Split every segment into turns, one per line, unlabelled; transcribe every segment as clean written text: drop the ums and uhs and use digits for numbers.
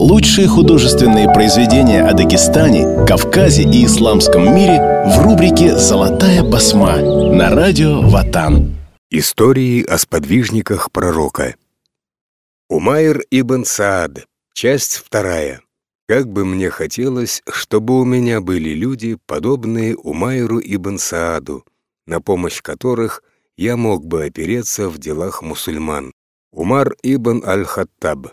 Лучшие художественные произведения о Дагестане, Кавказе и исламском мире в рубрике «Золотая басма» на радио Ватан.
Истории о сподвижниках пророка. Умайр ибн Саад. Часть 2. Как бы мне хотелось, чтобы у меня были люди, подобные Умайру ибн Сааду, на помощь которых я мог бы опереться в делах мусульман. Умар ибн аль-Хаттаб.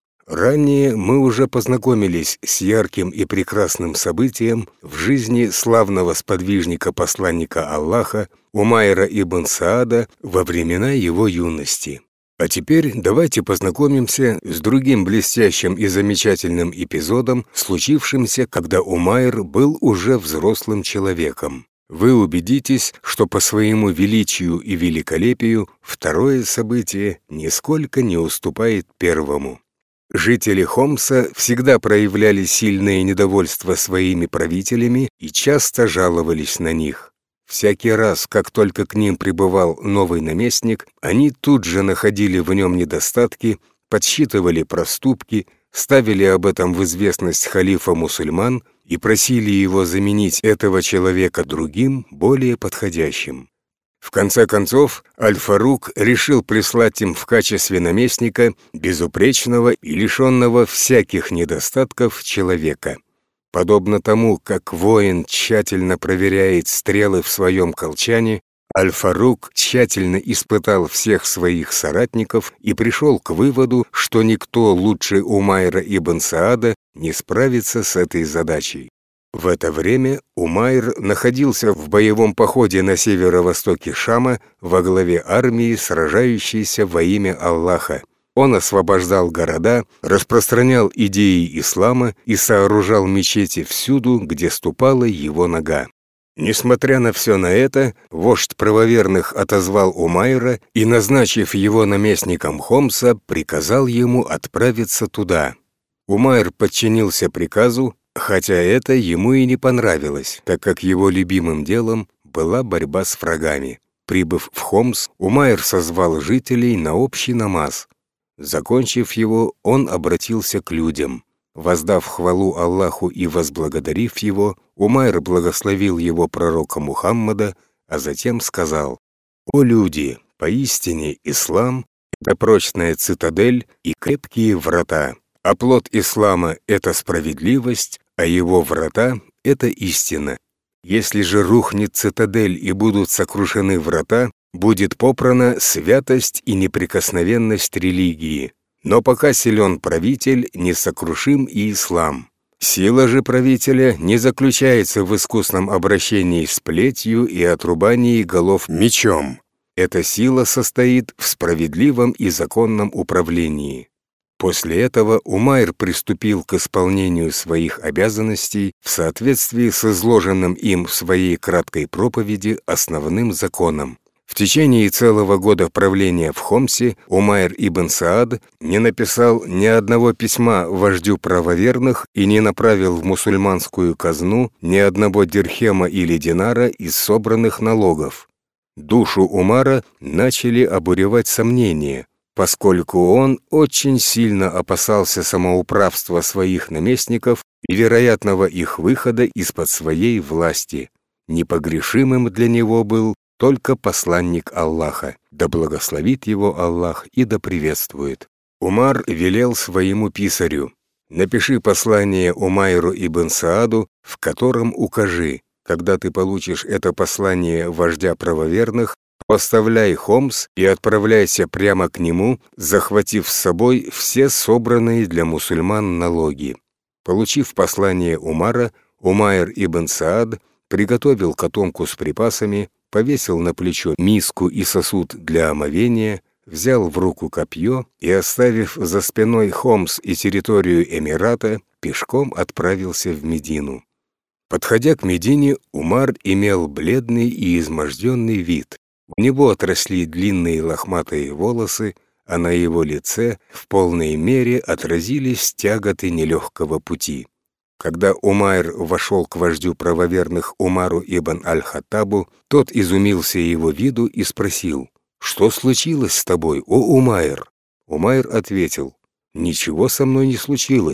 Ранее мы уже познакомились с ярким и прекрасным событием в жизни славного сподвижника-посланника Аллаха Умайра ибн Саада во времена его юности. А теперь давайте познакомимся с другим блестящим и замечательным эпизодом, случившимся, когда Умайр был уже взрослым человеком. Вы убедитесь, что по своему величию и великолепию второе событие нисколько не уступает первому. Жители Хомса всегда проявляли сильное недовольство своими правителями и часто жаловались на них. Всякий раз, как только к ним прибывал новый наместник, они тут же находили в нем недостатки, подсчитывали проступки, ставили об этом в известность халифа мусульман и просили его заменить этого человека другим, более подходящим. В конце концов, Аль-Фарук решил прислать им в качестве наместника безупречного и лишенного всяких недостатков человека. Подобно тому, как воин тщательно проверяет стрелы в своем колчане, Аль-Фарук тщательно испытал всех своих соратников и пришел к выводу, что никто лучше Умайра ибн Саада не справится с этой задачей. В это время Умайр находился в боевом походе на северо-востоке Шама во главе армии, сражающейся во имя Аллаха. Он освобождал города, распространял идеи ислама и сооружал мечети всюду, где ступала его нога. Несмотря на все на это, вождь правоверных отозвал Умайра и, назначив его наместником Хомса, приказал ему отправиться туда. Умайр подчинился приказу, хотя это ему и не понравилось, так как его любимым делом была борьба с врагами. Прибыв в Хомс, Умайр созвал жителей на общий намаз. Закончив его, он обратился к людям. Воздав хвалу Аллаху и возблагодарив его, Умайр благословил его пророка Мухаммада, а затем сказал: «О люди, поистине ислам — это прочная цитадель и крепкие врата. А плод ислама — это справедливость, а его врата — это истина. Если же рухнет цитадель и будут сокрушены врата, будет попрана святость и неприкосновенность религии. Но пока силен правитель, несокрушим и ислам. Сила же правителя не заключается в искусном обращении с плетью и отрубании голов мечом. Эта сила состоит в справедливом и законном управлении». После этого Умайр приступил к исполнению своих обязанностей в соответствии с изложенным им в своей краткой проповеди основным законом. В течение целого года правления в Хомсе Умайр ибн Саад не написал ни одного письма вождю правоверных и не направил в мусульманскую казну ни одного дирхема или динара из собранных налогов. Душу Умара начали обуревать сомнения, поскольку он очень сильно опасался самоуправства своих наместников и вероятного их выхода из-под своей власти. Непогрешимым для него был только посланник Аллаха, да благословит его Аллах и да приветствует. Умар велел своему писарю: «Напиши послание Умайру ибн Сааду, в котором укажи, когда ты получишь это послание вождя правоверных, оставляй Хомс и отправляйся прямо к нему, захватив с собой все собранные для мусульман налоги». Получив послание Умара, Умайр ибн Саад приготовил котомку с припасами, повесил на плечо миску и сосуд для омовения, взял в руку копье и, оставив за спиной Хомс и территорию Эмирата, пешком отправился в Медину. Подходя к Медине, Умар имел бледный и изможденный вид. У него отросли длинные лохматые волосы, а на его лице в полной мере отразились тяготы нелегкого пути. Когда Умайр вошел к вождю правоверных Умару ибн аль-Хаттабу, тот изумился его виду и спросил: «Что случилось с тобой, о Умайр?» Умайр ответил: «Ничего со мной не случилось.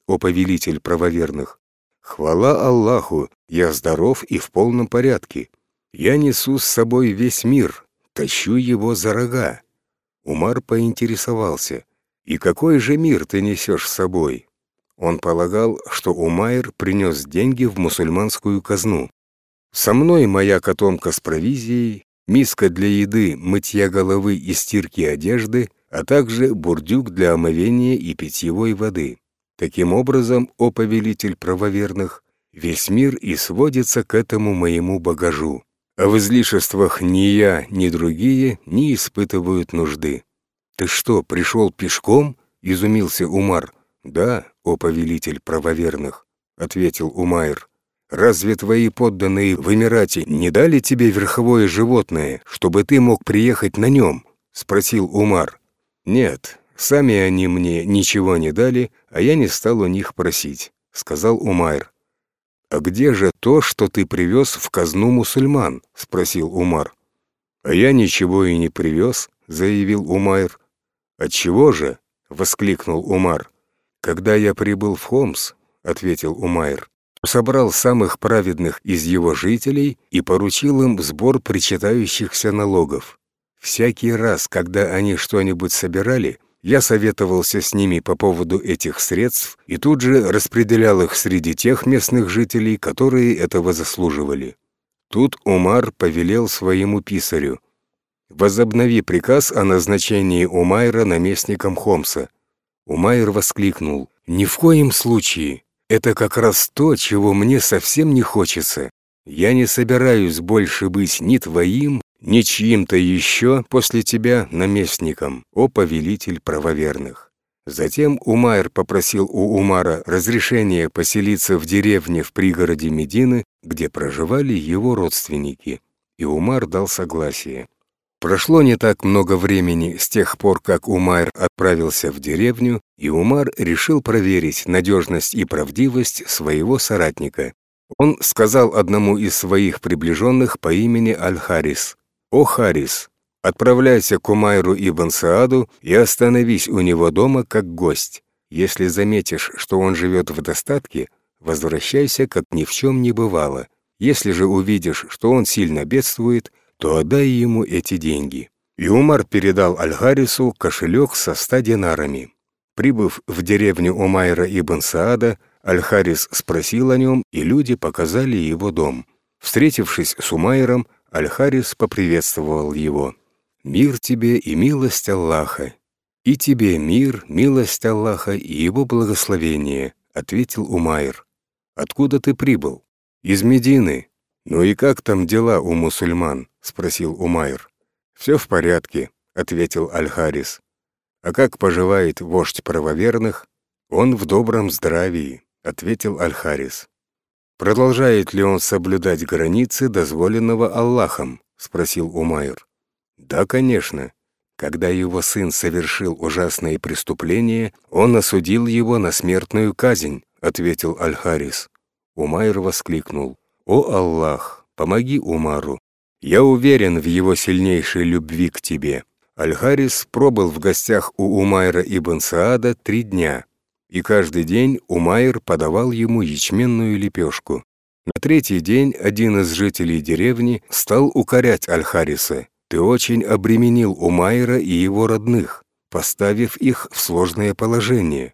о повелитель правоверных. «Хвала Аллаху, я здоров и в полном порядке. Я несу с собой весь мир, тащу его за рога». Умар поинтересовался: «И какой же мир ты несешь с собой?» Он полагал, что Умайр принес деньги в мусульманскую казну. «Со мной моя котомка с провизией, миска для еды, мытья головы и стирки одежды, а также бурдюк для омовения и питьевой воды. Таким образом, о повелитель правоверных, весь мир и сводится к этому моему багажу. А в излишествах ни я, ни другие не испытывают нужды». «Ты что, пришел пешком?» — изумился Умар. «Да, о повелитель правоверных», — ответил Умайр. «Разве твои подданные в Эмирате не дали тебе верховое животное, чтобы ты мог приехать на нем?» — спросил Умар. «Нет, сами они мне ничего не дали, а я не стал у них просить», — сказал Умайр. «А где же то, что ты привез в казну мусульман?» — спросил Умар. «А я ничего и не привез», — заявил Умайр. «Отчего же?» — воскликнул Умар. «Когда я прибыл в Хомс, — ответил Умайр, — собрал самых праведных из его жителей и поручил им сбор причитающихся налогов. Всякий раз, когда они что-нибудь собирали, я советовался с ними по поводу этих средств и тут же распределял их среди тех местных жителей, которые этого заслуживали. Тут Умар повелел своему писарю: «Возобнови приказ о назначении Умайра наместником Хомса». Умайр воскликнул: «Ни в коем случае! Это как раз то, чего мне совсем не хочется. Я не собираюсь больше быть ни твоим, ни чьим-то еще после тебя наместником, о повелитель правоверных». Затем Умайр попросил у Умара разрешения поселиться в деревне в пригороде Медины, где проживали его родственники, и Умар дал согласие. Прошло не так много времени с тех пор, как Умайр отправился в деревню, и Умар решил проверить надежность и правдивость своего соратника. Он сказал одному из своих приближенных по имени Аль-Харис: «О Харис, отправляйся к Умайру ибн Сааду и остановись у него дома как гость. Если заметишь, что он живет в достатке, возвращайся, как ни в чем не бывало. Если же увидишь, что он сильно бедствует, то отдай ему эти деньги». И Умар передал Аль-Харису кошелек со 100 динарами. Прибыв в деревню Умайра ибн Саада, Аль-Харис спросил о нем, и люди показали его дом. Встретившись с Умайром, Аль-Харис поприветствовал его: «Мир тебе и милость Аллаха». «И тебе мир, милость Аллаха и его благословение», — ответил Умайр. «Откуда ты прибыл?» «Из Медины». «Ну и как там дела у мусульман?» — спросил Умайр. «Все в порядке», — ответил Аль-Харис. «А как поживает вождь правоверных?» «Он в добром здравии», — ответил Аль-Харис. «Продолжает ли он соблюдать границы, дозволенного Аллахом?» — спросил Умайр. «Да, конечно. Когда его сын совершил ужасные преступления, он осудил его на смертную казнь», — ответил Аль-Харис. Умайр воскликнул: «О Аллах, помоги Умару! Я уверен в его сильнейшей любви к тебе». Аль-Харис пробыл в гостях у Умайра ибн Саада 3 дня, и каждый день Умайр подавал ему ячменную лепешку. На 3-й день один из жителей деревни стал укорять Аль-Хариса: «Ты очень обременил Умайра и его родных, поставив их в сложное положение.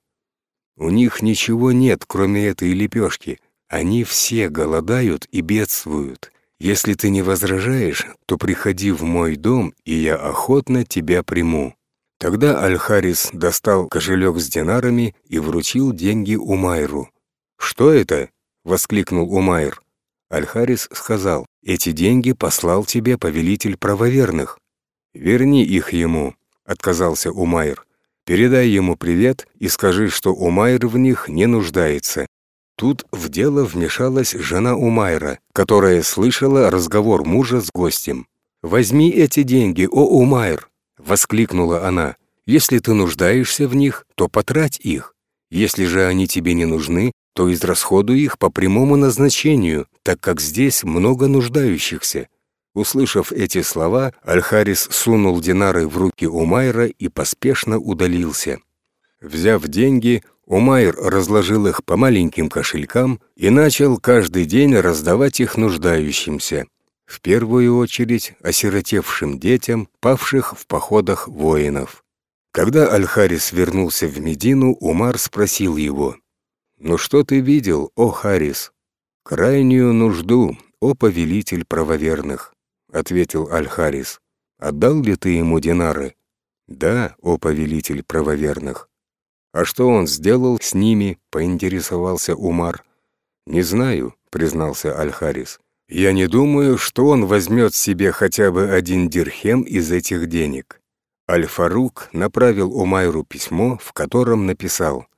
У них ничего нет, кроме этой лепешки. Они все голодают и бедствуют. Если ты не возражаешь, то приходи в мой дом, и я охотно тебя приму». Тогда Аль-Харис достал кошелек с динарами и вручил деньги Умайру. «Что это?» — воскликнул Умайр. Аль-Харис сказал: «Эти деньги послал тебе повелитель правоверных». «Верни их ему», — отказался Умайр. «Передай ему привет и скажи, что Умайр в них не нуждается». Тут в дело вмешалась жена Умайра, которая слышала разговор мужа с гостем. «Возьми эти деньги, о Умайр!» — воскликнула она. «Если ты нуждаешься в них, то потрать их. Если же они тебе не нужны, то израсходуй их по прямому назначению, так как здесь много нуждающихся». Услышав эти слова, Аль-Харис сунул динары в руки Умайра и поспешно удалился. Взяв деньги, Умайр разложил их по маленьким кошелькам и начал каждый день раздавать их нуждающимся, в первую очередь осиротевшим детям, павших в походах воинов. Когда Аль-Харис вернулся в Медину, Умар спросил его: «Ну что ты видел, о Харис?» «Крайнюю нужду, о повелитель правоверных», — ответил Аль-Харис. «Отдал ли ты ему динары?» «Да, о повелитель правоверных». «А что он сделал с ними?» — поинтересовался Умар. «Не знаю», — признался Аль-Харис. «Я не думаю, что он возьмет себе хотя бы 1 дирхем из этих денег». Аль-Фарук направил Умайру письмо, в котором написал: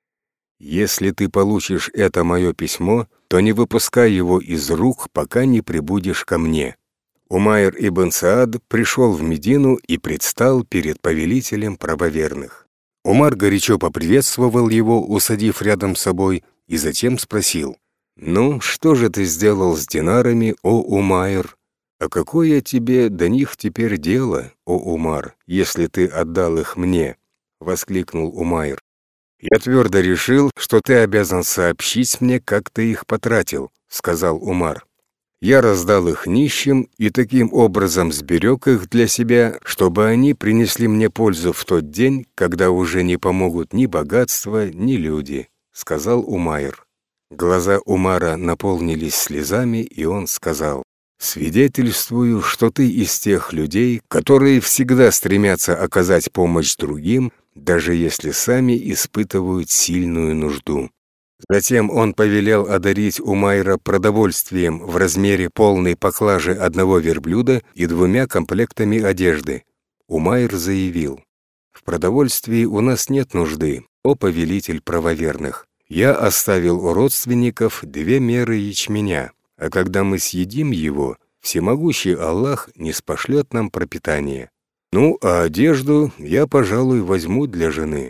«Если ты получишь это мое письмо, то не выпускай его из рук, пока не прибудешь ко мне». Умайр ибн Саад пришел в Медину и предстал перед повелителем правоверных. Умар горячо поприветствовал его, усадив рядом с собой, и затем спросил: «Ну, что же ты сделал с динарами, о Умайр? А какое тебе до них теперь дело, о Умар, если ты отдал их мне?» — воскликнул Умайр. «Я твердо решил, что ты обязан сообщить мне, как ты их потратил», — сказал Умар. «Я раздал их нищим и таким образом сберег их для себя, чтобы они принесли мне пользу в тот день, когда уже не помогут ни богатство, ни люди», — сказал Умайр. Глаза Умара наполнились слезами, и он сказал: «Свидетельствую, что ты из тех людей, которые всегда стремятся оказать помощь другим, даже если сами испытывают сильную нужду». Затем он повелел одарить Умайра продовольствием в размере полной поклажи 1 верблюда и 2 комплектами одежды. Умайр заявил: «В продовольствии у нас нет нужды, о повелитель правоверных. Я оставил у родственников 2 меры ячменя, а когда мы съедим его, всемогущий Аллах ниспошлет нам пропитание. Ну, а одежду я, пожалуй, возьму для жены.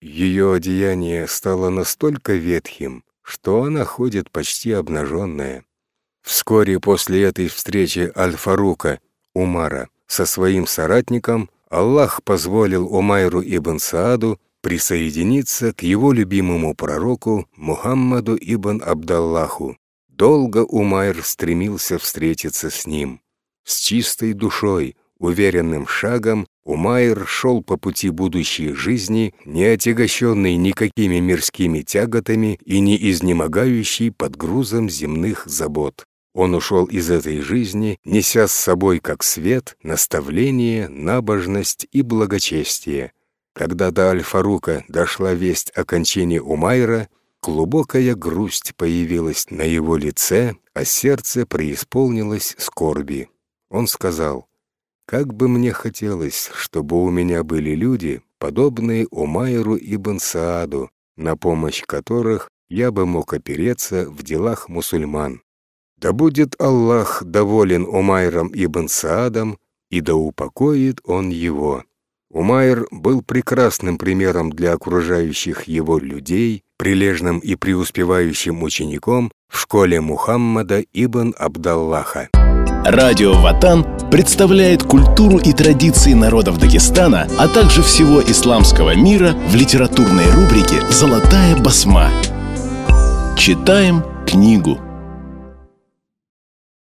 Ее одеяние стало настолько ветхим, что она ходит почти обнаженная». Вскоре после этой встречи Аль-Фарука, Умара, со своим соратником, Аллах позволил Умайру ибн Сааду присоединиться к его любимому пророку Мухаммаду ибн Абдаллаху. Долго Умайр стремился встретиться с ним. С чистой душой, уверенным шагом Умайр шел по пути будущей жизни, не отягощенный никакими мирскими тяготами и не изнемогающий под грузом земных забот. Он ушел из этой жизни, неся с собой как свет наставление, набожность и благочестие. Когда до Аль-Фарука дошла весть о кончине Умайра, глубокая грусть появилась на его лице, а сердце преисполнилось скорби. Он сказал: «Как бы мне хотелось, чтобы у меня были люди, подобные Умайру ибн Сааду, на помощь которых я бы мог опереться в делах мусульман. Да будет Аллах доволен Умайром ибн Саадом, и да упокоит он его». Умайр был прекрасным примером для окружающих его людей, прилежным и преуспевающим учеником в школе Мухаммада ибн Абдаллаха.
Радио Ватан представляет культуру и традиции народов Дагестана, а также всего исламского мира в литературной рубрике «Золотая басма». Читаем книгу.